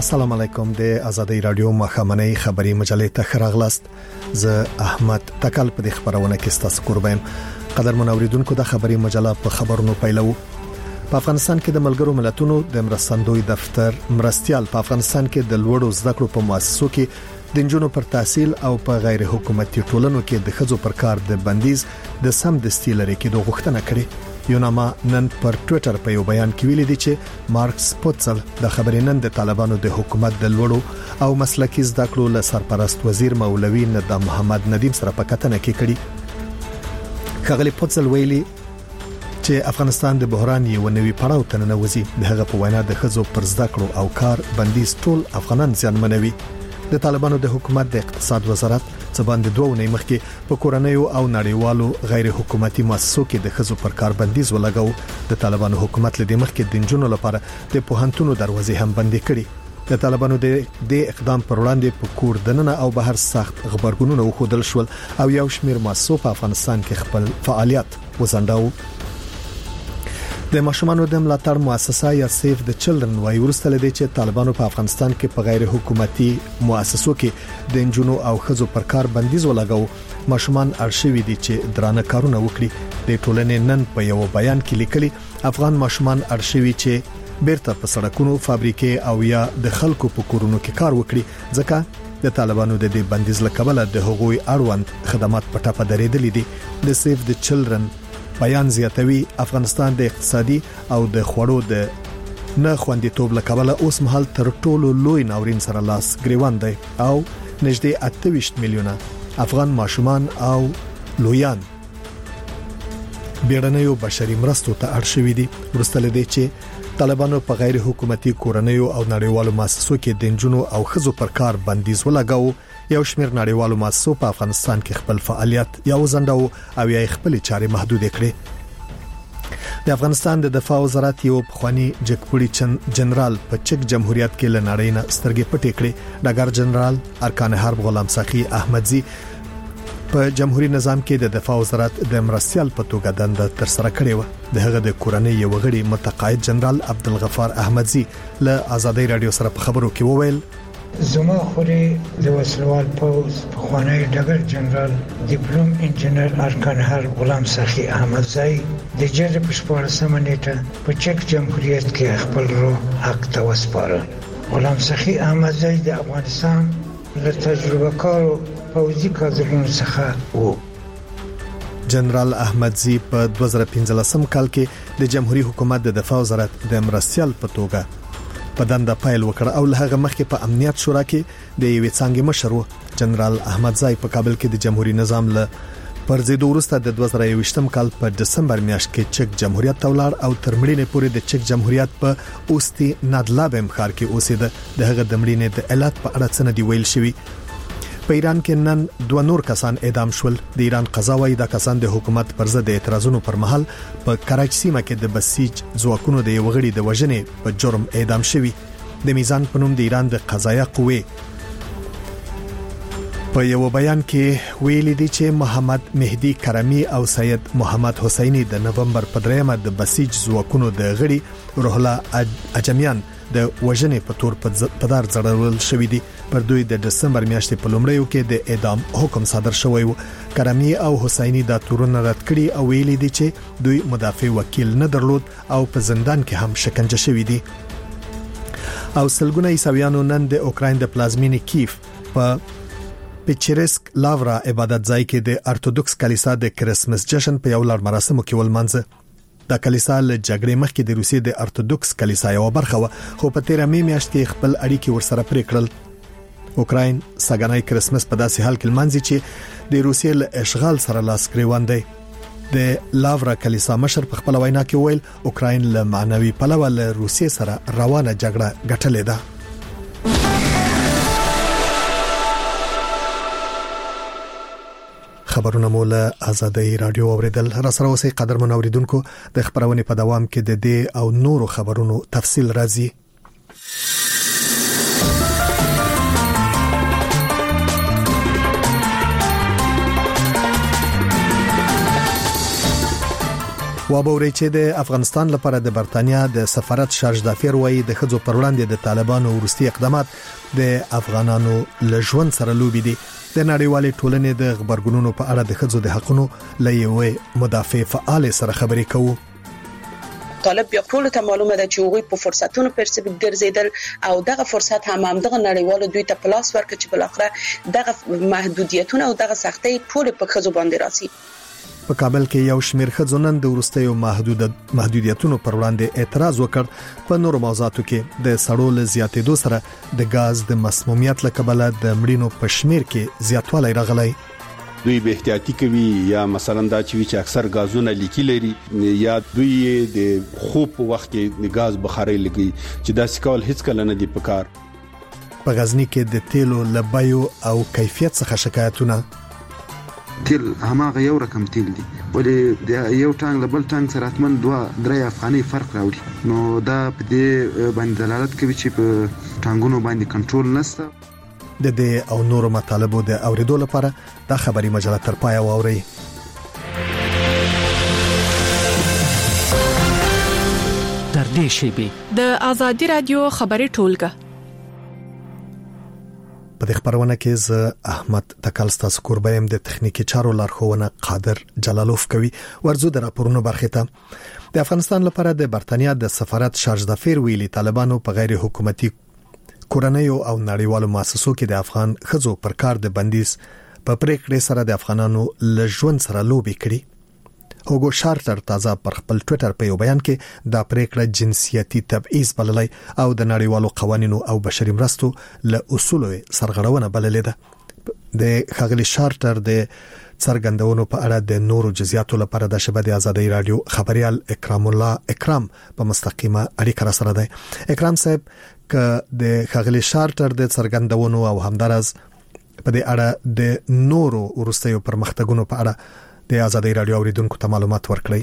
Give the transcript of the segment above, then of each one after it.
السلام علیکم د آزادۍ رادیو مخامنۍ خبري مجلې ته خراغلاست. زه احمد تکل په دې خبرونه کې ستاسو قربان. قدرمن اوریدونکو د خبري مجله په خبرونو پیلو. په افغانستان کې د ملګرو ملتونو د مرستندوی دفتر مرستيال په افغانستان کې د لوړو زده کړو په مؤسسو کې د انجونو پر تحصیل او په غیر حکومتي ټولنو کې د خځو پر کار د بندیز د سم د استیلري کې د غوښتنه کړې. یوناما نن پر ټوئیټر په یو بیان کې ویلي دي چې مارکس پوتسل د خبرې نن د طالبانو د حکومت د لوړو او مسلکي زده کړو له سرپرست وزیر مولوی ندیم محمد ندیم سره په کتنه کې کړي. خغلی پوتسل ویلي چې افغانستان د بحران یو نوي پړاو ته ننوځي. د هغه په وینا د خځو پر زده کړو او کار بندیز ټول افغانان ځانمنوي. د طالبانو د حکومت د اقتصاد وزارت څباند دوه ونې مخکې په کورنیو او نړیوالو غیر حکومتي مؤسسو کې د خځو پر کار بندیز ولګاو. د طالبانو حکومت لدې مخکې د انجونو لپاره د پوهنتونو دروازې هم بندې کړې. د طالبانو د اقدام پر وړاندې په کور دننه او بهر سخت خبرګونونه وخودل شول او یو شمېر مؤسسو په افغانستان کې خپل فعالیت وزنداو. د ماشومانو د ملاتړ مؤسسه یا سیف د چلډرن وايي ورسته لدی چې طالبانو په افغانستان کې په غیر حکومتي مؤسسو کې د انجونو او خځو پر کار بندیز ولګاو. ماشومان ارشیوي دي چې درانه کارونه وکړي. د ټولنې نن په یو بیان کې لیکلي افغان ماشومان ارشیوي چې بیرته په سړکونو فابریکې او یا د خلکو په کورونو کې کار وکړي ځکه د طالبانو د دې بندیز لکبله د هغوی اړوند خدمات په ټاپه درېدلې دي. د سیف د چلډرن بیان زیاتوي افغانستان د اقتصادي او د خوړو د نه خوندیتوب لکبله اوس مهال تر ټولو لوی ناورین سره لاس ګریوان دی او نږدې 28 میلیونه افغان ماشومان او لویان بیړنیو بشري مرستو ته اړ شوي دي. ورسته لدی چې طالبانو په غیر حکومتي کورنیو او نړیوالو مؤسسو کې د انجونو او خځو پر کار بندیز ولګاو. یو شمېر نړیوالو مؤسسو په افغانستان کې خپل فعالیت یا وزنداو او یا خپل چارې محدود کړې. د افغانستان د دفاع وزارت یو پخوانی جګپوړي جنرال په چک جمهوریت کې لنړۍ نه سترګې پټې کړې. ډګر جنرال ارکان حرب غلام ساقي احمدزي په جمهوریت نظام کې د دفاع وزارت د مرستيال په توګه دنده تر سره کړې و. د هغه د کورنۍ یو غړي متقاعد جنرال عبدالغفار احمدزي له آزادۍ رادیو سره په خبرو کې وویل زما خوري د وسلوال پوز پخوانی ډګر جنرال ډیپلوم انجنیر ارکان حرب غلام ساقي احمدزي د جری په 14 نیټه په چک جمهوریت کې خپل روح حق ته وسپاره. غلام ساقي احمدزي د افغانستان له تجربه کارو پوځي کادرونو څخه وو. جنرال احمدزي په 2015 کال کې د جمهوریت حکومت د دفاع وزارت د مرستيال په توګه په دنده پایل وکړ او له هغه مخکې په امنیت شورا کې د یوې څنګه مشر و. جنرال احمدزي په کابل کې د جمهوریت نظام له پرځېدو وروسته د 2021 کال په دسمبر میاشت کې چک جمهوریت تولار او ترمړینې پورې د چک جمهوریت په اوستي نادلابم ښار کې اوسېده. د هغه د مړینې د علت په اړه څه نه دی ویل شوی. په ایران کې نن 2 نور کسان اعدام شول. د ایران قضا وايي د کسان د حکومت پر ضد اعتراضونو پر مهال په کراچي سیمه کې د بسیج ځواکونو د یو غړي د وژنې په جرم اعدام شوی. د میزان په نوم د ایران د قضایه قوې په یو بیان کې ویلي دي چې محمد مهدی کرمی او سید محمد حسینی د نومبر په 3 د بسیج ځواکونو د غړي روح الله اجمیان د وژنې په تور په دار ځړول شوې دي. پر دوی د دسمبر میاشتې په لومړیو کې د اعدام حکم صادر شوی و. کرمی او حسینی د تورونه رد کړي او ویلي دي چې دوی مدافع وکیل نه درلود او په زندان کې هم شکنجه شوی دي. او سلګونه عیسویانو نن د اوکراین د پلازمینې کیف په پیچرسک لاورا عبادت ځای کې د ارتودوکس کلیسا د کرسمس جشن په یو لړ مراسمو کې ولمانځه. د کلیسا له جګړې مخکې د روسیې د ارتودوکس کلیسا یو برخه و خو په 13 می میاشت کې خپل اړیکې ورسره پرې کړل. اوکراین ساګانای کرسمس په داسې حال کې لمانځي چې د روسیې له اشغال سره لاس ګریوان دی. د لاورا کلیسا مشر په خپل وینا کې ویل اوکراین له معنوي پلوه له روسیې سره روانه جګړه ګټلې ده. خبرونه مول آزادۍ رادیو اوریدل. را سره اوسې قدرمن اوریدونکو د خبرونې په دوام کې د دې او نورو خبرونو تفصیل راځي. وابوري چې د افغانستان لپاره د برتانیا د سفارت شارج دافیر وایي د خځو پر وړاندې د طالبانو ورستي اقدامات د افغانانو لژوند سره لوبي دي. د نړیوالې ټولنې د خبرګونونو په اړه د خځو د حقوقو لېوي مدافع فعال سره خبرې کوو. طالب بیا ټول ته معلومه ده چې هغه په فرصتونو پرسپک ګرځیدل او دغه فرصت هم دغه نړیوالو دوی ته پلاس ورکړي چې بل اخره دغه محدودیتونه او دغه سختۍ ټول په خځو باندې راسي. په کابل کې یو شمېر خځو نن د ورستیو محدودیتونو پر وړاندې اعتراض وکړ. په نورو موضوعاتو کې د سړو له زیاتېدو سره د غاز د مسمومیت له کبله د مړینو په شمېر کې زیاتوالی راغلی. دوی به احتیاطي کوي یا مثلا دا چې اکثر غازونه لیکي لري یا دوی د خوب په وخت کې د غاز بخاري لګي چې دا سکول هیڅ کله نه دی پکار. په غزنی کې د تیلو لبایو او کیفیت څخه شکایتونه. تیل هماغه یو رقم تیل دی ولې د یو ټانک له بل ټانک سره اتمن 2-3 افغاني فرق راوړي نو دا په دې باندې دلالت کوي چې په ټانګونو باندې کنټرول نشته. د دې او نورو مطالبو د اوریدو لپاره دا خبري مجله تر پای واوري. تر دې شی د آزادي رادیو خبري ټولګه په دې خبرونه کې ز احمد تکل ستاسو قربایم د تخنیکی چارو لارښوونه قادر جلالوف کوي. ورزو د راپورونو برخه ته د افغانستان لپاره د برتانیا د سفارت شارج دافیر ویلي طالبانو په غیر حکومتي کورنیو او نړیوالو مؤسسو کې د افغان خځو پر کار د بندیز په پریکړې سره د افغانانو لژوند سره لوبي کړي. هوګو شارټر تازه پر خپل ټوئیټر په یو بیان کې دا پریکړه جنسیتي تبعیض بللای او د نړیوالو قوانینو او بشري مرستو له اصولو سرغړونه بللې ده. د خغلی شارټر د څرګندونو په اړه د نورو جزئیاتو لپاره د شبکې آزادۍ رادیو خبريال اکرام الله اکرام په مستقیمه اړیکه را سره ده. اکرام صاحب ک د خغلی شارټر د څرګندونو او همدارز په دې اړه د نورو ورستیو پرمختګونو په اړه د آزادۍ رادیو اوریدونکو ته معلومات ورکړي.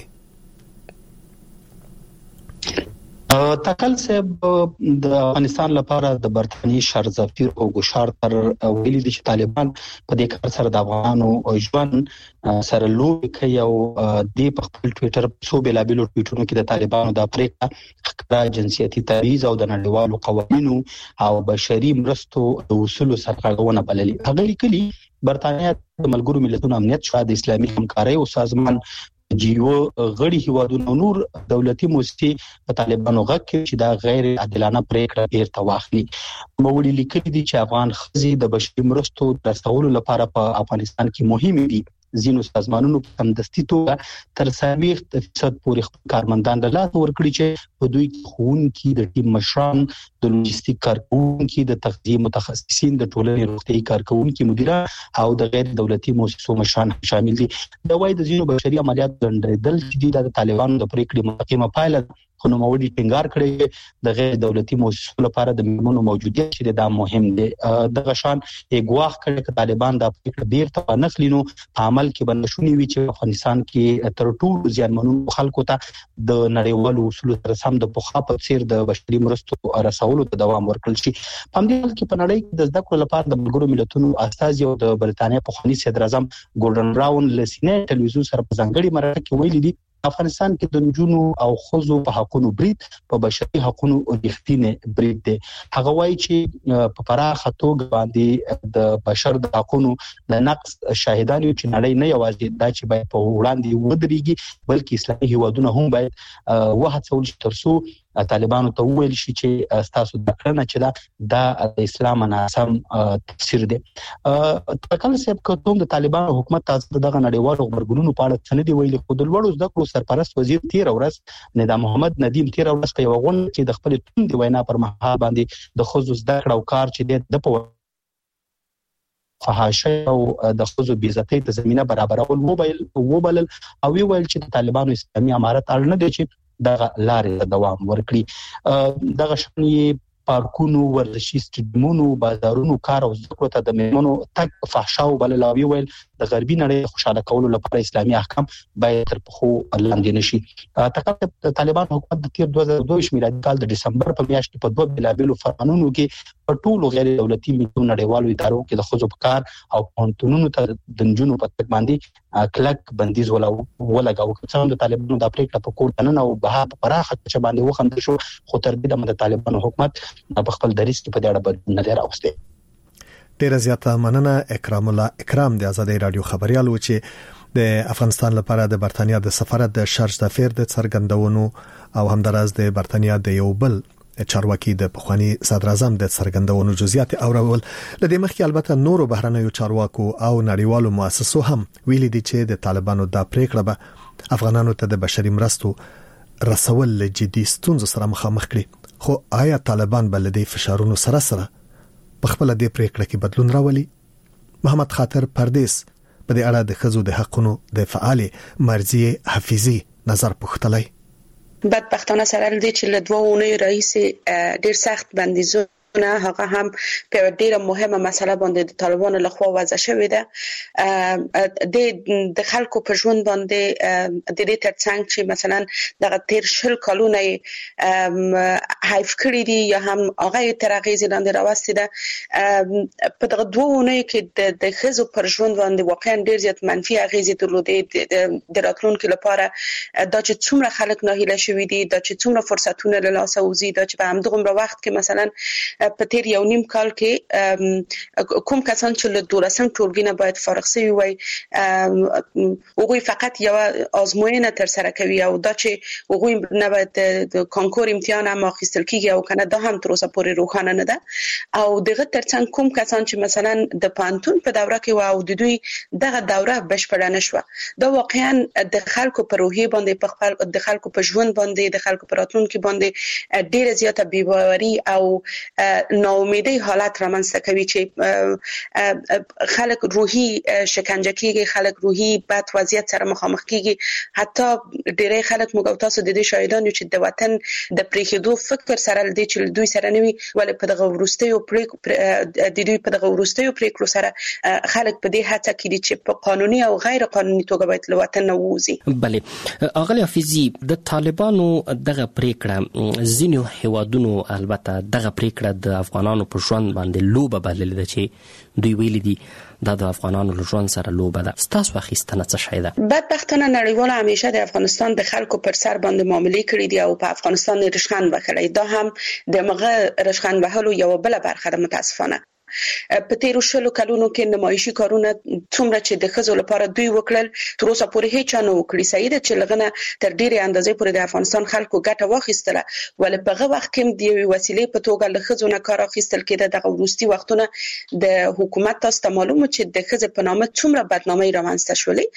تکل صاحب د افغانستان لپاره د برتانیې شارج دافیر او ګشارتر ویلي دي چې طالبان په دې کار سره د افغانانو ژوند سره لوبي کوي او د خپل ټوئیټر په بلابلو ټویټونو کې د طالبانو د افریقا جنسیتي تبعیض او د نړیوالو قوانینو او بشري مرستو د اصولو سرغړونه بللي. هغه لیکلي برتانیې د ملګرو ملتونو امنیت شورا د اسلامي همکارۍ او سازمان جیو غړي هیوادونو نور دولتي مؤسسې په طالبانو غږ کې چې دا غیر عادلانه پریکړه بیرته واخلي. موږ لیکلي دي چې افغان خزي د بشري مرستو د رسولو لپاره په افغانستان کې مهم دي. زینو سازمانونو په همدستي توګه تر 30% پورې خپل کارمندان د لاس ورکړي چې په دوی کې ښوونکي د ټیم مشران د لوجستیک کارکونکي د تغذیه متخصصین د ټولنې روغتيایي کارکونکي مدیران او د غیر دولتي مؤسسو مشران شامل دي. دا وايي د زینو بشري عملیات لنډېدل چې د طالبانو د پریکړې مستقیمه پایله خو نو موړي ټینګار کړي د غیر دولتي مؤسسو لپاره د میمونو موجودیت چې دا مهم دی. دغه شان ګواښ کړي چې طالبان د پریکړې بیرته نخلینو په عمل کې بنشونی وی چې افغانستان کې تر ټولو زیانمنو خلکو ته د نړیوالو اصولو سره سم د پوخا په څیر د بشري مرستو رسولو ته دوام ورکړل شي. په همدې حال کې په نړۍ کې د زده کړو لپاره د ملګرو ملتونو استازي او د برتانیا پخوانی صدر اعظم ګورډن براون له سینې ټلویزیون سره په ځانګړي مرکه کې ویلي دي افغانستان کې د نجونو او ښځو په حقوقو برید په بشري حقوقو رښتینی برید دی. هغه وایي چې په پراخه توګه باندې د بشر د حقوقو د نقض شاهدان یو چې نړۍ نه یوازې دا چې باید په وړاندې ودرېږي بلکې اسلامي هیوادونه هم باید وهڅول شي ترڅو طالبانو ته وویل شي چې تاسو د کړنه چې دا د اسلام ناسم تفسیر دی. تکل صاحب کوم د طالبانو حکومت تاسو دغه نړیوالو خبرګونونو په اړه څه دی ویلي خو د لوړو زده کړو سرپرست وزیر تیر ورځ ندا محمد ندیم تیر ورځ په یو غونډه کې د خپل توند وینا پر مهال باندې د خصوص زده کړو کار چې د په فحاشۍ او د خصوص بیزتۍ د زمينه برابرول وبلل او ویل چې طالبانو اسلامي امارت اړ نه دي چې دغه لارې دوام ورکړي. دغه شنې پارکونو ورزشي سټډیومونو بازارونو کار او زده کړو ته د میمونو تک فحشا او بللاوی ویل د غربي نړۍ خوشاله کولو لپاره اسلامي احکام باید تر پخو لاندې نشي. تقریبا د طالبان حکومت د تیر 2022 میلادي کال د دسمبر په میاشت کې په دوه بلابلو فرمانونو کې په ټولو غیر دولتي ملي نړیوالو ادارو کې د خزو په کار او پونتونونو ته د نجونو په تک باندې کلک بندیز ولګاو. څنګه د طالبانو د پریکړه په کور دننه او بها په پراخه چې باندې وخندل شو، خو تر دې د طالبانو حکومت په خپل دریس کې په دې اړه بدلون نه راوستي. ډیر زیاته مننه اکرام الله اکرام د آزادۍ رادیو خبريال و چې د افغانستان لپاره د برتانیا د سفارت د شارج دافیر د څرګندونو او همداراز د برتانیا د یو بل چارواکي د پخوانی صدر اعظم د څرګندونو جزئیات اورول. لدې مخکې البته نورو بهرنیو چارواکو او نړیوالو مؤسسو هم ویلي دي چې د طالبانو د پریکړه به افغانانو ته د بشري مرستو رسول له جدي ستونزو سره مخامخ کړي. خو آیا طالبان بل د فشارونو سره په خپل د پریکړه کې بدلون راولي؟ محمد خاطر پردیس په دې اړه د خزو د حقونو د فعال مرضیه حفیظي نظر پوښتلی. بدبختانه سره دې چې له 2 اونۍ رئیس ډیر سخت بندیزونه هغه هم په ډیره مهمه مسله باندې د طالبانو لخوا وضع شوې ده. د خلکو په ژوند باندې د دې ترڅنګ چې مثلا د تیر شل کالونه حیف کړی دي یا هم هغه تر غیزي لاندې راوستي ده. په دغه 2 اونۍ کې د خزو پر ژوند باندې واقعا ډیر زیات منفي اغیزې درلودې. د راتلونکو لپاره دا چې څومره خلک ناهیله شوي دي، دا چې څومره فرصتونه له لاسه وځي، دا چې په همدغه وخت کې مثلا په تیر یو نیم کال کې کوم کسان چې له 12 ټولګي نه باید فارغ شوي وي هغوی فقط یو آزموینه تر سره کوي او دا چې هغوی نه باید د کانکور امتحان هم اخیستل کیږي او کنه دا هم تر اوسه پورې روښانه نه ده. او دغه ترڅنګ کوم کسان چې مثلا د پانتون په دوره کې و او د دوی دغه دوره بشپړه نشوه، دا واقعا د خلکو په روحي باندې په خپل د خلکو په ژوند باندې د خلکو په راتلونکو باندې ډیره زیاته بی‌باوري او ناامیدي حالت رامنځته کوي چې خلک روحي شکنجه کیږي، خلک روحي بد وضعیت سره مخامخ کیږي. حتی ډیری خلک موږ تاسو د دې شاهدان یو چې د وطن د پریښودو فکر سره لدی چې دوی سره نوي ولې په دغه ورستیو د دوی په دغه ورستیو پریکړو سره خلک په دې هڅه کوي چې په قانوني او غیر قانوني توګه باید له وطن نه ووځي. بله اغلی حفیظي، د طالبانو دغه پریکړه ځینو هیوادونو البته دغه پریکړه د افغانانو په ژوند باندې لوبه بللې ده چې دوی ویلي دي دا د افغانانو له ژوند سره لوبه ده. ستاسو اخیستنه څه شی ده؟ بدبختانه نړیوال همیشه د افغانستان د خلکو پر سر باندې معاملې کړې دي او په افغانستان رشخند وکړي. دا هم د مغه رشخند وهلو یو بل برخه ده. متاسفانه په تیرو شلو کلونو کې نمایشي کارونه څومره چې د خزو لپاره دوی وکړل تر اوسه پورې هیڅ نه وکړي. سیده چې لغنه تر ډیره اندازې پورې د افغانستان خلکو ګټه واخیستله، ولې په هغه وخت کې د وسیلې په توګه له خزو نه کار اخیستل کېده. دغه وروستي وختونه د حکومت تاسو ته معلومه چې د خزو په نامه څومره بدنامي رامنځته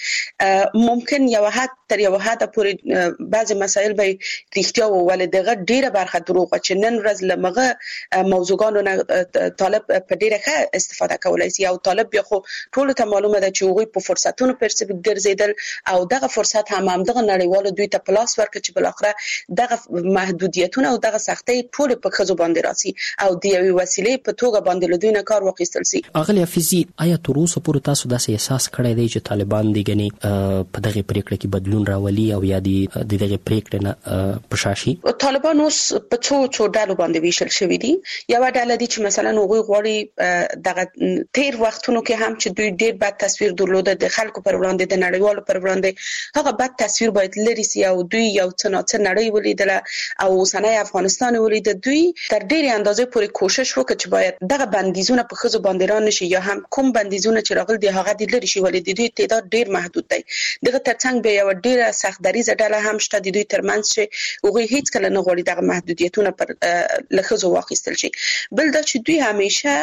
شولې. ممکن یو حد تر یو حد پورې بعضی مسایل به رښتیا و، ولې دغه ډیره برخه دروغ چې نن ورځ لمغه موضوعګانو نه طالب په ډیره ښه استفاده کولای شي. او طالب بیا خو ټول ته معلومه ده چې هغوی په فرصتونو پرسه ګرځیدل او دغه فرصت هم دغه نړیوالو دوی ته پلاس ورکړي چې بل اخره دغه محدودیتونه او دغه سختۍ ټول په خزو باندې راسي او د یوې وسیلې په توګه باندې له دوی نه کار واخیستل شي. اغلی حفیظي، آیا تر اوسه پورې تاسو داسې احساس کړی دی چې طالبان دي غني په دغه پریکړه کې بدلون راولي او یا دغه پریکړه نه پشاشي؟ طالبان اوس په څو ډلو باندې ویشل شوی دي. یو ډله دي چې مثلا هغوی غواړي دغه تیر وختونو کې هم چې دوی ډیر بد تصویر درلوده د خلکو پر وړاندې، د نړیوالو پر وړاندې. هغه بد تصویر باید لري سي او دوی یو څه نړۍ ولیدله او اوسنۍ افغانستان ولید. دوی تر ډیره اندازې پورې کوشش وکړي چې باید دغه بندیزونه په خزو باندې را نشي یا هم کوم بندیزونه چې راغلي دي هغه د لري شي، ولې د دوی تعداد ډیر محدود دی. دغه ترڅنګ به یو ډیره سخت دریزه ډله هم شته د دوی ترمنځ چې هغه هیڅ کله نه غواړي دغه محدودیتونه پر لخصو واخیستل شي. بل دا چې دوی همیشه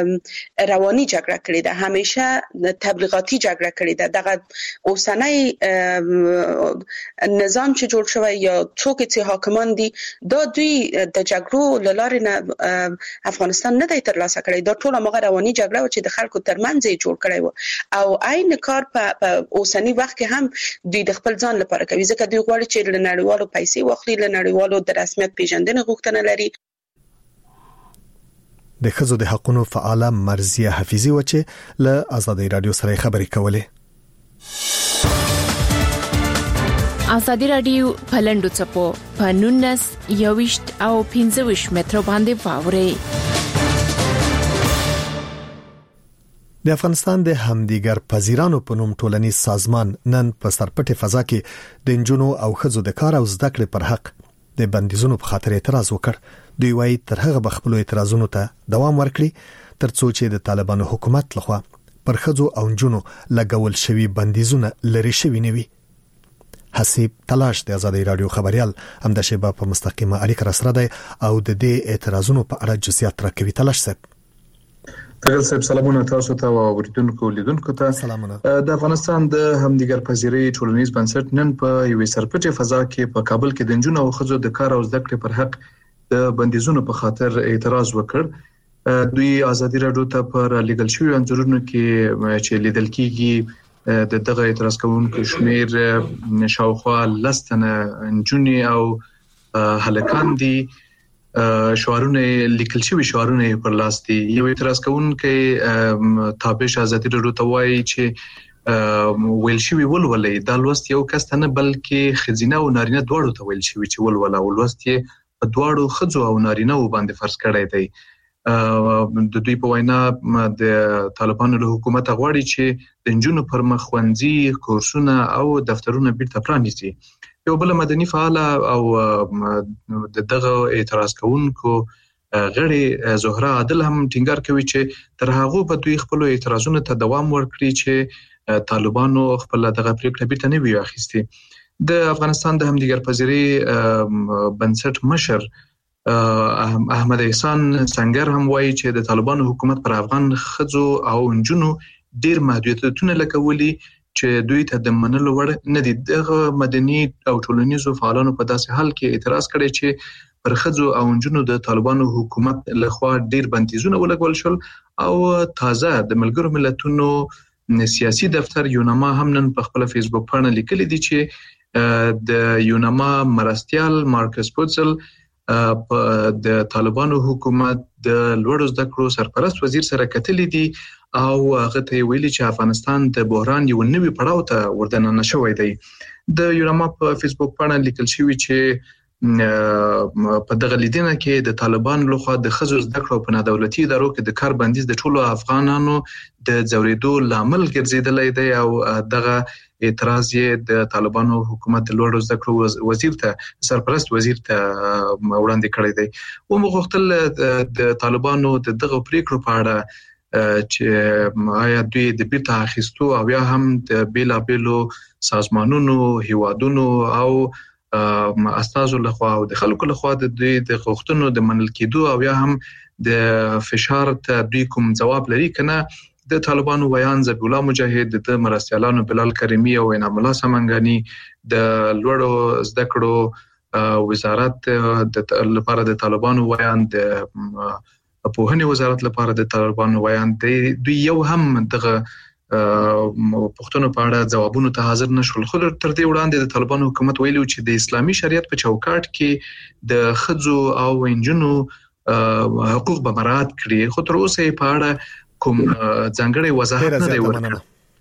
رواني جګړه کړې ده، همیشه تبلیغاتي جګړه کړې ده. دغه اوسنۍ نظام چې جوړ شوی یا څوک چې حاکمان دي دا دوی د جګړو لارې نه افغانستان نه دی ترلاسه کړی. دا ټول هغه رواني جګړه چې د خلکو ترمنځ یې جوړ کړی و او عین کار په اوسنی وخت کې هم دوی د خپل ځان لپاره کوي، ځکه دوی غواړي چې له نړیوالو پیسې واخلي، له نړیوالو د رسمیت پیژندنې غوښتنه لري. د خزو د حقونو فعال مرضیه حفیظي و چې له آزادۍ رادیو سره خبرې کولې. ازادي رادیو پلندو چپو په 19 21 او 25 متر باندې واوري. د افغانستان د همدیګر پذیرانو په نوم ټولنیز سازمان نن په سرپټي فضا کې د انجونو او خزو د کار او زده کړې پر حق د بندیزونو په خاطر اعتراض وکړ. دوی وايي تر هغه بخپلو اعتراضونو ته دوام ورکړي ترڅو چې د طالبانو حکومت لخوا پر خزو او انجونو لګول شوی بندیزونه لري شوی نه وي. حسیب تلاش د آزادۍ رادیو خبريال هم د شباب په مستقیمه اړیکه سره دی او د دې اعتراضونو په اړه جزئیات راکوي. تلاش صاحب. تاسو صاحب سلامونه تاسو ته او اوریدونکو لیدونکو ته. سلامونه. د افغانستان د همدیګر پذیری ټولنیز بنسټ نن په یوې سرپټي فضا کې په کابل کې د انجونو او خزو د کار او زده کړې پر حق د بندیزونو په خاطر اعتراض وکړ. دوی آزادۍ رادیو ته پر لیګل شوی انځورونو کې چې لیدل کیږي د دغه اعتراض کوونکو شمیر شاوخوا لستنه انجونی او هلکان دي. شعارونه لیکل شوی شعارونه پر لاس دي. یو اعتراض کوونکو تابع آزادۍ رادیو ته وایي چې ویل شوی ولولې د لوست یو کس نه بلکې خزینه او نارینه دواړو ته ویل شوی چې ولوله او لوست یې دواړو خزو او نارینه باندې فرض کړی دی. د دوی په وینا د طالبانو له حکومت غواړي چې د انجونو پر مخ ښوونځي کورسونه او دفترونه بیرته پرانیزي. یو بل مدني فعال او دغه اعتراض کوونکو غړي زهرا عادل هم ټینګار کوي چې تر هغه په دوی خپل اعتراضونو ته دوام ورکړي چې طالبانو خپل دغه پریکړه بیرته نه وي اخیستي. د افغانستان د همدیګر پذیری بنسټ مشر احمد احسان سنگر هم وایي چې د طالبانو حکومت پر افغان خزو او انجونو ډیر محدودیتونه لګولي چې دوی ته د منلو وړ نه دي. دغه مدني او ټولنیزو فعالانو په داسې حال کې اعتراض کړی چې پر خزو او انجونو د طالبانو حکومت لخوا ډیر بندیزونه ولګول شول او تازه د ملګرو ملتونو سیاسي دفتر یوناما هم نن په خپل فیسبوک باندې لیکلي دي چې د یوناما مرستيال مارکس پوتسل د طالبانو حکومت د لوړو زده کړو سرپرست وزیر سره کتلې دي او هغه ته ویلي چې افغانستان د بحران یو نوی پړاو ته وردننه شوی دی. د یوناما په فیسبوک باندې لیکل شوی چې په دغه لیدنه کې د طالبانو لخوا د خزو زده کړو په نادولتي ادارو کې د کار بندیز د ټولو افغانانو د ځورېدو لامل ګرځیدلی دی او دغه اعتراض یې د طالبانو حکومت د لوړو زده کړو وزیر ته سرپرست وزیر ته وړاندې کړی دی. و مغوښتل د طالبانو د دغه پریکړو په اړه چې آیا دوی د بیرته اخیستو او یا هم د بیلابیلو سازمانونو هیوادونو او استازو لخوا او د خلکو لخوا د دوی د غوښتنو د منل کېدو او یا هم د فشار ته دوی کوم جواب لري کنه. د طالبانو ویان ذبیح الله مجاهد د مرستيالانو بلال کریمی او انعام الله سمنګانی د لوړو زده کړو وزارت د لپاره د طالبانو ویان د پوهنې وزارت لپاره د طالبانو ویان دوی یو هم دغه پښتون په اړه جوابونو ته حاضر نشول. خو تر دې وړاندې د طالبانو حکومت ویلو چې د اسلامي شریعت په چوکاټ کې د خزو او انجونو حقوق به مراعات کړي. خو تر اوسه په اړه کوم ځانګړی وضاحت نه دی ورکړی.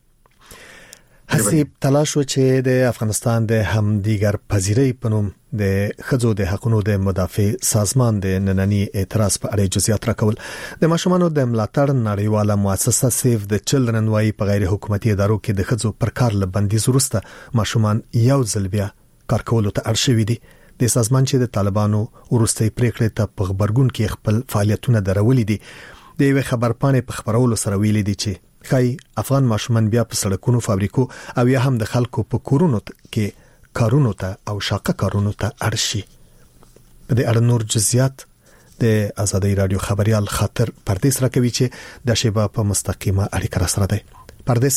حسیب تلاش و چې د افغانستان د همدیګر پذیری په نوم د خزو د حقوقو د مدافع سازمان د نننی اعتراض په اړه جزئیات راکول. د ماشومانو د ملاتړ نړیواله مؤسسه سیف د چلډرن وايي په غیر حکومتي ادارو کې د خزو پر کار لبندیز وروسته ماشومان یو ځل بیا کار کولو ته اړ شوي دي. د سازمان چې د طالبانو وروستي پریکړې ته په خبرګون کې خپل فعالیتونه درولې دي د یو خبر پاڼې په خبرولو سره ویلي دي چې خای افغان ماشومان بیا په سړکونو فابریکو او یا هم د خلکو په کورونو کې کارونو ته او شاقه کارونو ته اړ شي. په دې اړه نور جزئیات د آزادۍ رادیو خبريال خاطر پردیس راکوي چې د شباب په مستقیمه اړیکه سره دی. پردیس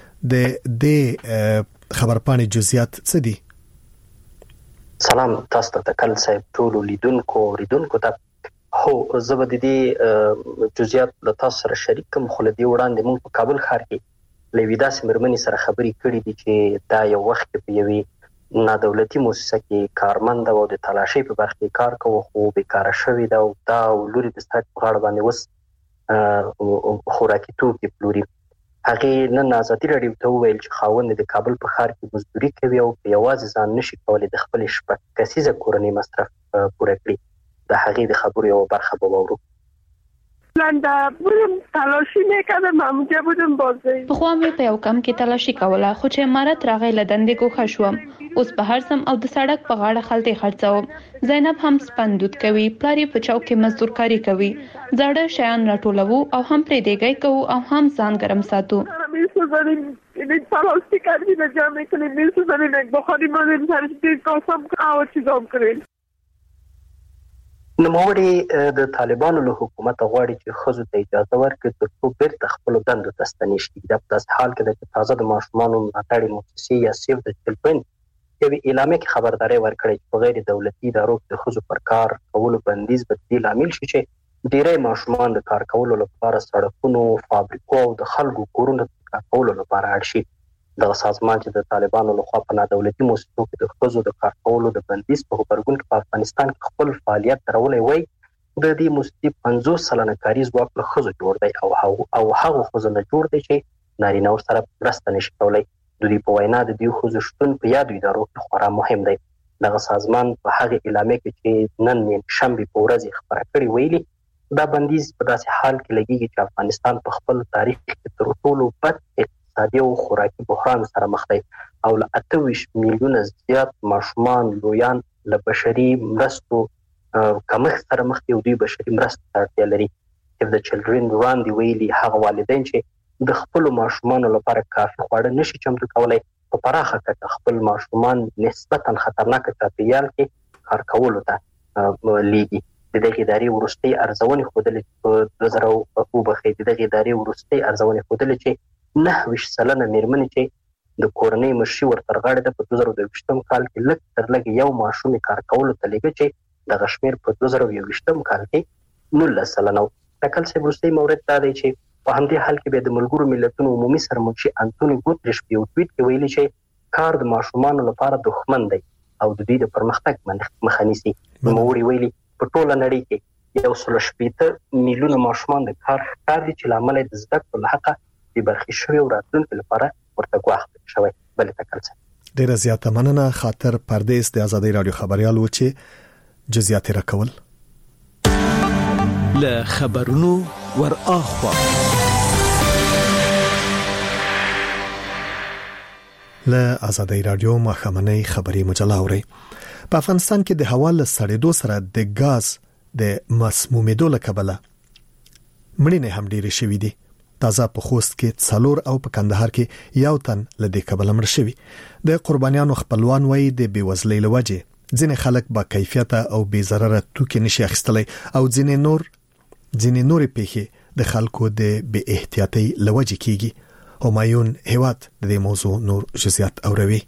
د خبر پاڼې جزئیات څه دي؟ سلام تاسو ته تکل صاحب ټول لیدونکو ته هو زبدي جزئیات د تاسو سره شریک کوم. خو لدی وړاندې موږ په کابل ښار کې لویدا سیمرمنې سره خبرې کړې دي چې دا یو وخت په یوې نادولتي مؤسسه کې کارمند او د تلاشي په برخه کې کار کوي خو بیکاره شوی دا او دا لوري د ستاک په غاړه باندې وس خوراکي توکي پلوري. هغه نن آزادي رادیو ته ویل چې خاوند د کابل په ښار کې مزدوري کوي او په یوازې ځان نشي کولای د خپل شپږ کسیزه کورنۍ مصرف پوره کړي. د هغه د خبرو یو برخه به وورو. لنده بودم تلاشی میکردم همونجا بودم بازی بخوا مې په یو کم کې تلاشی کوله خو چې امارت راغی له دندې ګوښه شوم. اوس بهر سم او د سړک په غاړه خلطې خرڅوم. زینب هم سپندود کوي، پلار یې په چوک کې مزدورکاري کوي. زاړه شیان راټولوو او هم پرې دیګی کوو او هم ځان ګرم ساتو. میسوزنیم این تلاشی کردیم جمع میکنیم میسوزنیم یک بخاری مانیم سرشتی کاسم او چیزام کنیم. نوموړي د طالبانو له حکومت غواړي چې ښځو ته اجازه ورکړي ترڅو بیرته خپلو دندو ته ستنې شي. دا په داسې حال کې ده چې تازه د ماشومانو ملاتړې مؤسسې یا سیف د چلډرن یوې اعلامیه کې خبرداری ورکړی چې په غیر دولتي ادارو کې د ښځو پر کار کولو بندیز به د دې لامل شي چې ډېری ماشومان د کار کولو لپاره سړکونو، فابریکو او د خلکو کورونو ته کار کولو لپاره اړ شي. دغه سازمان چې د طالبانو لخوا په نادولتي مؤسسو کې د ښځو د کار کولو د بندیز په غبرګون کې په افغانستان کې خپل فعالیت درولی وای، د دې مؤسسې 50% کاري ځواک له ښځو جوړ دی او هغه ښځو نه جوړ دی چې نارینه ورسره مرسته نشي کولی. د دوی په وینا د دې ښځو شتون په یادو ادارو کې خورا مهم دی. دغه سازمان په هغه اعلامیه کې چې نن شنبې په ورځ خبره کړې ویلي دا بندیز په داسې حال کې لګیږي چې افغانستان په خپل تاریخ کې تر ټولو بد اقتصادي او خوراکي بحران سره مخ دی او له 28 میلیونه زیات ماشومان لویان له بشري مرستو کمښت سره مخ دي او دوی بشري مرستو ته اړتیا لري. چې د چلډرن وړاندې ویلي هغه والدین چې د خپلو ماشومانو لپاره کافي خواړه نشي چمتو کولی په پراخه کچه خپل ماشومان نسبتا خطرناک چاپیریال کې کار کولو ته لیږي. د دغه ادارې وروستۍ ارزونې ښودلې په 2022 د دغه ادارې وروستۍ ارزونې ښودلې چې 9% مېرمنې چې د کورنۍ مشري ورته غاړه ده په 2022 کال کې لږ تر لږ یو ماشوم کار کولو ته لګي چې دغه شمېر په 2021 کال کې 19%. ټاکل شوی وروستۍ مورد دا دی چې په همدې حال کې به د ملګرو ملتونو عمومي سرمنشي انټونی ګوتریش په یو ټویټ کې ویلي چې کار د ماشومانو لپاره دښمن دی او د دوی د پرمختګ مخه نیسي. نوموړي ویلي په ټوله نړۍ کې 180 میلیونه ماشومان د کار ښکار دي چې له امله د زده کړو له حقه د برخې شوي او راتلونکي لپاره ورته ګواښ شوی. بلې تکل څه ډیره زیاته مننه. خاطر پردیس د آزادۍ رادیو خبريال و چې جزئیات راکول له خبرونو ور اخوا له آزادۍ رادیو مخامنۍ خبري مجله اوري. په افغانستان کې د هوا له سړېدو سره د غاز د مسمومیدو له کبله مړینې هم ډېرې شوې دي. تازه په خوست کې 4 او په کندهار کې یو تن له دې کبله مړ شوی. د قربانیانو خپلوان وایي د بیوزلۍ له وجې ځینې خلک با کیفیته او بې ضرره توکي نشي اخیستلی او ځینې نورې پیښې د خلکو د بې احتیاطۍ له وجې کیږي. همایون هیواد د دې موضوع نور جزئیات اوروي.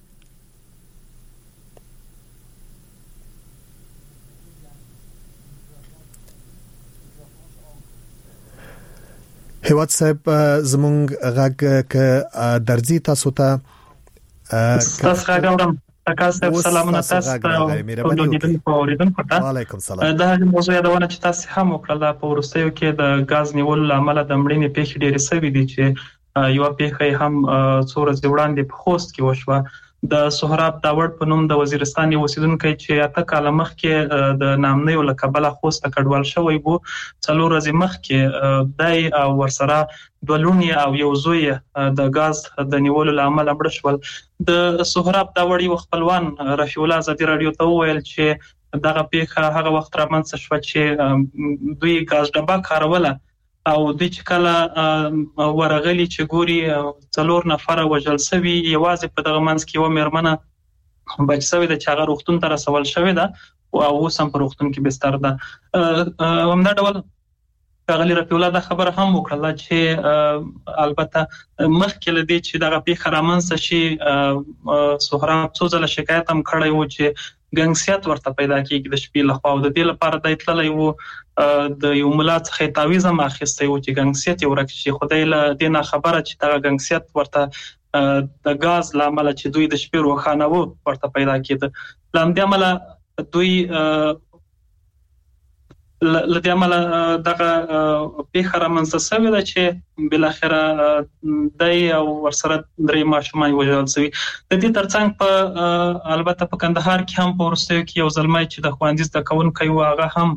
هیواد صاحب زمونږ غږ ک درځي تاسو ته تاسو غواړم تاسو سلامونه تاسو ته اوریدونکو ته وعلیکم السلام. دا موضوع یادونه چې تاسو هم وکړه په ورستیو کې د غاز نیول لامل د مړینې پیښې ډېرې سوي دي چې یو پیښه هم څو ورځې وړاندې په خوست کې وشوه. د سهراب داوړ په نوم د وزیرستان یو اوسیدونکو چې اته کاله مخکې د نامنیو له کبله خوست کډوال شوی وو. 4 ورځې مخکې دای او ورسره دولونی او یو زوی د غاز د نیولو لامل مړ شول. د سهراب داوړ یو خپلوان رفیع الله آزادۍ رادیو ته ویل چې دغه پیښه هغه وخت رامنځته شو چې دوی غاز ډبه کاروله او د چې کله ورغلی چې ګوري 4 نفر وژل شوی. یوازې په دغه منځ کې یو مېرمنه بچ شوی د چاغه روغتون ته رسول شوی ده او اوس هم په روغتون کې بستر ده. همدا ډول غلی رفیع الله دا خبره هم وکړه چې البته مخکې له دې چې دغه پیښه رامنځته شي سهراب څو ځله شکایت هم کړی و چې ګنګسیات ورته پیدا کیږي د شپې لخوا او د دې لپاره د اطلاعي وو د یو ملا څخه تعویض هم اخیستی و چې ګنګسیات ورک شي. خدای له دې نه خبره چې دا ګنګسیات ورته د غاز لامل چې دوی د شپې روخانه وو ورته پیدا کېده. لامدې عمله دوی لدې عمل دغه پیښه رامنځته شوې ده چې بل اخره دای او ورسره درې ماشومان وژل شوی. د دې ترڅنګ په البته په کندهار کې هم په ورستیو کې یو ځلمای چې د خوندیز د کونکو یو هغه هم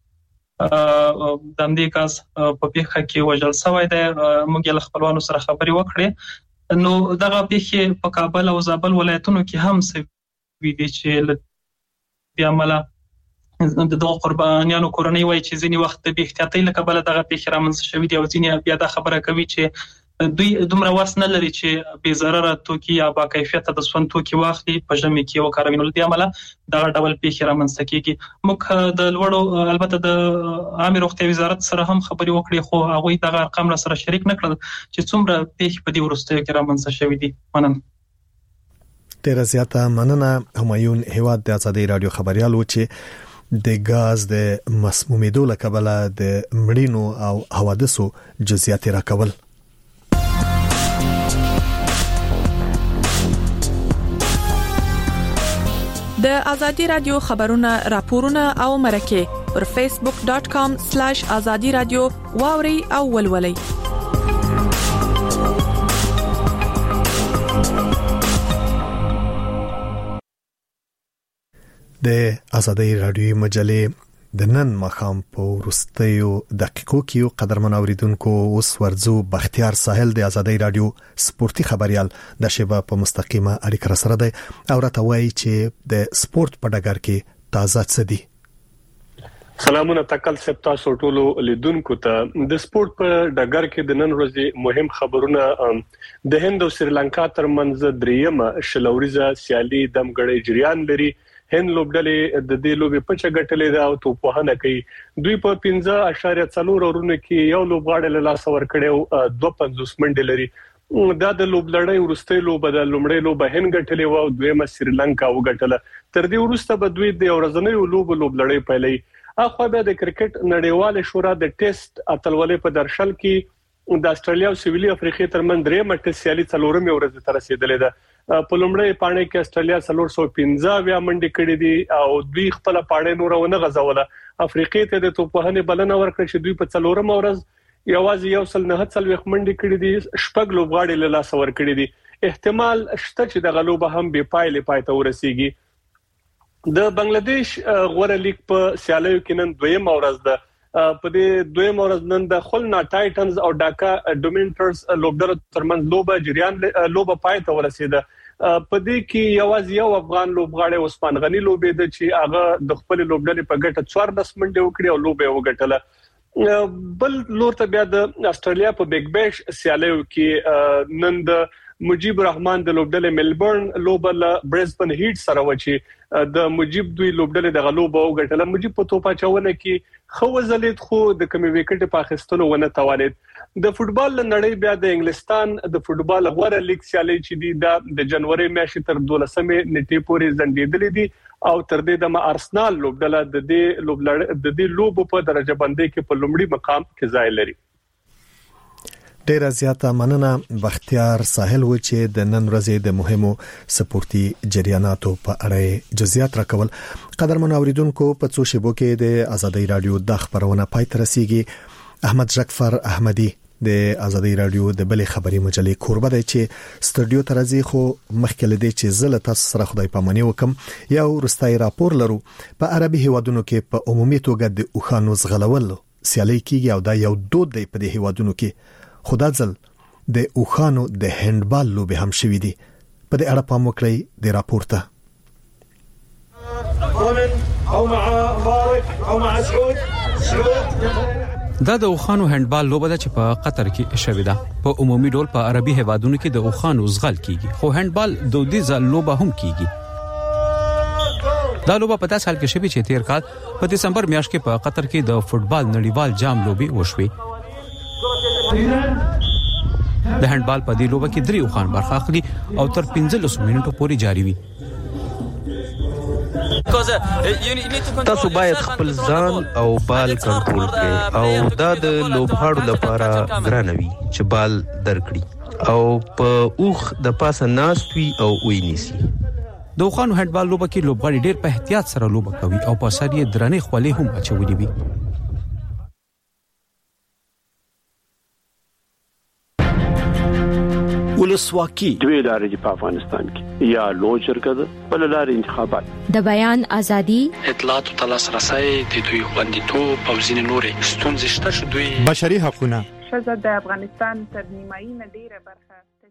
د دې کاس په پیښه کې وژل شوی دی. موږ له خپلوانو سره خبرې وکړې، نو دغه پیښه په کابل او زابل ولایتونو کې هم شوې دي چې د عمل د دغه قربانیانو کورنۍ وایي چې ځینی وخت د بې احتیاطۍ له کبله دغه پیښې رامنځته شوې دي او ځینې بیا دا خبره کوي چې دوی دومره وس نه لري چې بې ضرره توکي یا با کیفیته د سون توکي واخلي په ژمي کې وکاروي. نو دې عمله دغه ډول پیښې رامنځته کیږي. موږ د لوړو البته د عامه روغتیا وزارت سره هم خبرې وکړې، خو هغوی دغه ارقام سره شریک نه کړل چې څومره پیښې په دې وروستیو کې رامنځته شوې دي. مننه. ډیره زیاته مننه. همایون هیواد د ازادي رادیو خبريال و چې د غاز د مسمومیدو له کبله د مړینو او حوادثو جزئیات راکول. د ازادي رادیو خبرونه، راپورونه او مرکه پر facebook.com/azadi radio واوري او ولولي. د ازادي رادیو مجلې د نن مخام په ورستیو دقیقو کې قدرمن اوریدونکو اوس ورځو بختیار ساحل د ازادي رادیو سپورتي خبريال د شبا په مستقیمه اړیکه سره دی او راته وایي چې د سپورت په ډګر کې تازه څه دي. سلامونه تکل سپتا سوټولو لیدونکو ته. د سپورت په ډګر کې د نن ورځې مهم خبرونه د هند او سریلانکا ترمنځ دریمه شلوريزه سیالي دمګړې جریان لري. هند لوبډلې د دې لوبې په چګټلې ده او توپوهنه کوي. دوی په 15.4 اورونو کې یو لوبغاړی له لاس ور کړو 250 منډې لري. دا د لوبلړۍ ورسته لوب د لومړۍ لوب هند ګټلې و او دویمه سریلانکا وګټله. تر دې ورسته به دوی د ورځنۍ لوبلړۍ پیلې. اخو بیا د کرکټ نړیواله شورا د ټیسټ اتلولې په درشل کې د استرالیا او سویلي افریقا ترمنځ درېمه ټیسټ سیالي څلورمه ورځ ته رسیدلې ده. په لومړی پاڼه کې استرالیا 315 منډې کړې دي او دوی خپل پاڼه نورونه غزوله. افریقا ته د توپوهنې بلنه ورکړه چې دوی په څلورمه ورځ یوازې 149 منډې کړې دي، شپږ لوبغاړي له لاس ور کړې دي. احتمال شته چې د غلوبه هم به پایلې پاتې ورسیږي. د بنگلاديش غوړه لیگ په سیالیو کې نن دویمه ورځ ده. په دې دویمه ورځ نن د خلنا ټایټنز او ډاکا ډومینټرز لوبډر ترمنځ لوبه جریان لوبه پاتې ورسیده. په دې کې یوازې یو افغان لوبغاړی عثمان غنی لوبې د چې هغه د خپل لوبډلې په ګټه 14 منډې وکړي او لوبه وګټله. بل لور ته بیا د استرالیا په بیگ بیش سیالیو کې نن د مجيب الرحمن د لوبډلې ملبورن لوبه له برزبن هیټ سره وچی د مجيب دوی لوبډلې د غلوبه وګټله. مجيب په توپا چاونه کې خو وزلید خو د کمی وکټ په اخیستلو ونه توانید. د فوتبال نړۍ بیا د انګلستان د فوتبال غوړه لیگ سیالي چې دی د جنوري میاشتې تر 12مې نیټې پورې ځنډېدلې دي او تر دې د ارسنال لوبډله د دې لوب په درجه بندۍ کې په لومړي مقام کې ځای لري. ډیره زیاته مننه بختیار ساحل و چې د نن ورځې د مهمو سپورتي جریاناتو په اړه جزئیات راکول. قدرمن اوریدونکو په څو شیبو کې د ازادي رادیو د خبرونه پای ته رسیږي. احمد جعفر احمدی د ازادي رادیو د بلې خبري مجلې کوربه دی چې سټوډیو ته راځي، خو مخکې لدی چې زله تاسو سره خدای پامنی وکم یو رستای راپور لرو. په عربي هیوادونو کې په عمومي توګه د اوخانو زغلول سیالي کیږي او دا یو دود دی په دې هیوادونو کې. خدا ځل د اوخانو د هندبال لوبه هم شوې دي. په دې اړه پام وکړئ د راپور ته. دا د اوخانو هندبال لوبه ده چې په قطر کې شوې ده. په عمومي ډول په عربي هیوادونو کې د اوخانو زغل کیږي، خو هندبال دودیزه لوبه هم کیږي. دا لوبه په 10 سال کې شوې چې تیر کال په دسمبر میاشت کې په قطر کې د فوتبال نړیوال جام لوبي وشوي. د هندبال په دې لوبه کې 3 اوخان برخه اخلي او تر 15 منټو پورې جاری وي. تاسو باید خپل ځان او بال کنټرول کړئ او دا د لوبغاړو لپاره ګران وي چې بال درکړي او په اوخ د پاسه ناست وي او وینيسي. د اوخانو هندبال لوبه کې لوبغاړي ډېر په احتیاط سره لوبه کوي او په سر یې درنې خولې هم اچولې وي. ولسواکي دوی لارې په افغانستان کې یا لوی جرګه ده بل لارې انتخابات د بیان ازادي اطلاعات او تلاسرسي د دوی خوندیتوب او ځینې نورې ستونزې شته چې دوی بشري حقوقونه شزه د افغانستان تر نیمایي نه ډیره برخه